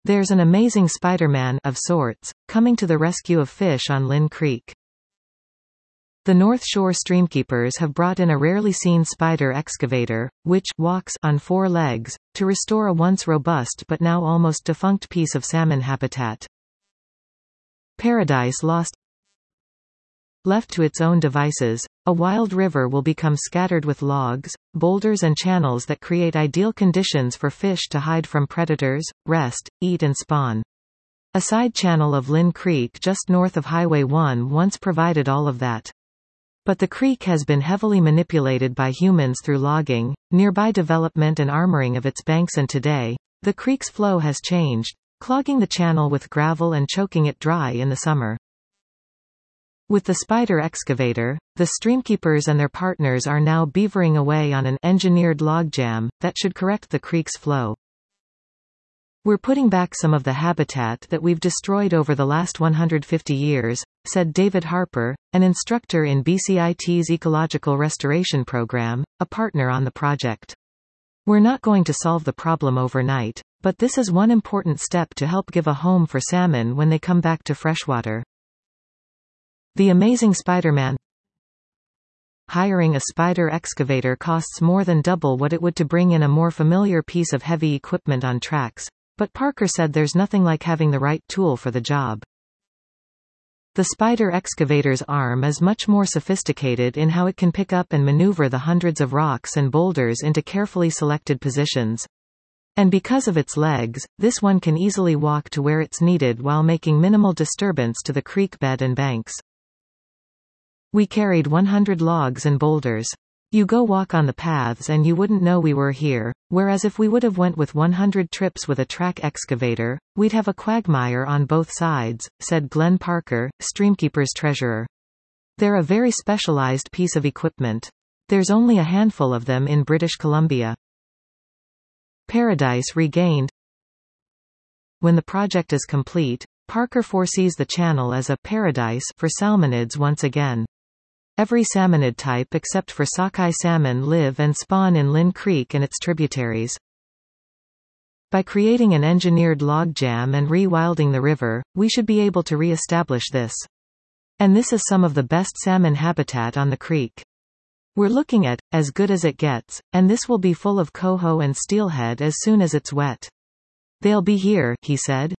There's an amazing Spider-Man of sorts, coming to the rescue of fish on Lynn Creek. The North Shore streamkeepers have brought in a rarely seen spider excavator, which walks on 4 legs, to restore a once robust but now almost defunct piece of salmon habitat. Paradise Lost. Left to its own devices, a wild river will become scattered with logs, boulders and channels that create ideal conditions for fish to hide from predators, rest, eat and spawn. A side channel of Lynn Creek just north of Highway 1 once provided all of that. But the creek has been heavily manipulated by humans through logging, nearby development and armoring of its banks, and today, the creek's flow has changed, clogging the channel with gravel and choking it dry in the summer. With the spider excavator, the streamkeepers and their partners are now beavering away on an engineered logjam that should correct the creek's flow. We're putting back some of the habitat that we've destroyed over the last 150 years, said David Harper, an instructor in BCIT's Ecological Restoration Program, a partner on the project. We're not going to solve the problem overnight, but this is one important step to help give a home for salmon when they come back to freshwater. The Amazing Spider-Man. Hiring a spider excavator costs more than double what it would to bring in a more familiar piece of heavy equipment on tracks, but Parker said there's nothing like having the right tool for the job. The spider excavator's arm is much more sophisticated in how it can pick up and maneuver the hundreds of rocks and boulders into carefully selected positions. And because of its legs, this one can easily walk to where it's needed while making minimal disturbance to the creek bed and banks. We carried 100 logs and boulders. You go walk on the paths and you wouldn't know we were here, whereas if we would have went with 100 trips with a track excavator, we'd have a quagmire on both sides, said Glenn Parker, Streamkeeper's treasurer. They're a very specialized piece of equipment. There's only a handful of them in British Columbia. Paradise Regained. When the project is complete, Parker foresees the channel as a paradise for salmonids once again. Every salmonid type except for sockeye salmon live and spawn in Lynn Creek and its tributaries. By creating an engineered logjam and re-wilding the river, we should be able to re-establish this. And this is some of the best salmon habitat on the creek. We're looking at, as good as it gets, and this will be full of coho and steelhead as soon as it's wet. They'll be here, he said.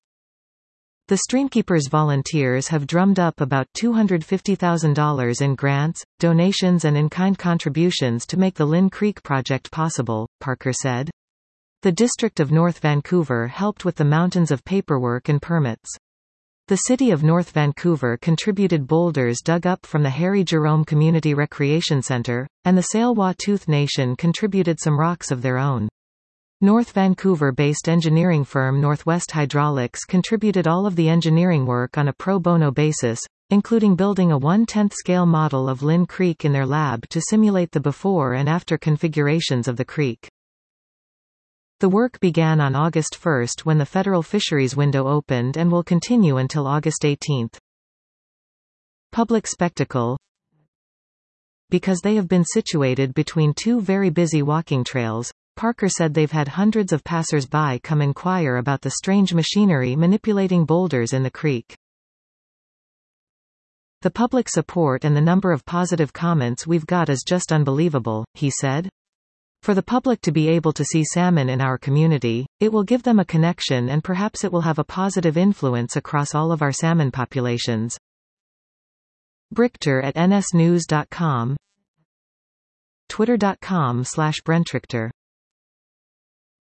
The Streamkeepers volunteers have drummed up about $250,000 in grants, donations and in-kind contributions to make the Lynn Creek project possible, Parker said. The District of North Vancouver helped with the mountains of paperwork and permits. The City of North Vancouver contributed boulders dug up from the Harry Jerome Community Recreation Centre, and the Tsleil-Waututh Nation contributed some rocks of their own. North Vancouver-based engineering firm Northwest Hydraulics contributed all of the engineering work on a pro bono basis, including building a 1/10 scale model of Lynn Creek in their lab to simulate the before and after configurations of the creek. The work began on August 1 when the federal fisheries window opened and will continue until August 18. Public spectacle. Because they have been situated between two very busy walking trails, Parker said they've had hundreds of passers-by come inquire about the strange machinery manipulating boulders in the creek. The public support and the number of positive comments we've got is just unbelievable, he said. For the public to be able to see salmon in our community, it will give them a connection and perhaps it will have a positive influence across all of our salmon populations. Brichter at nsnews.com, twitter.com/Brentrichter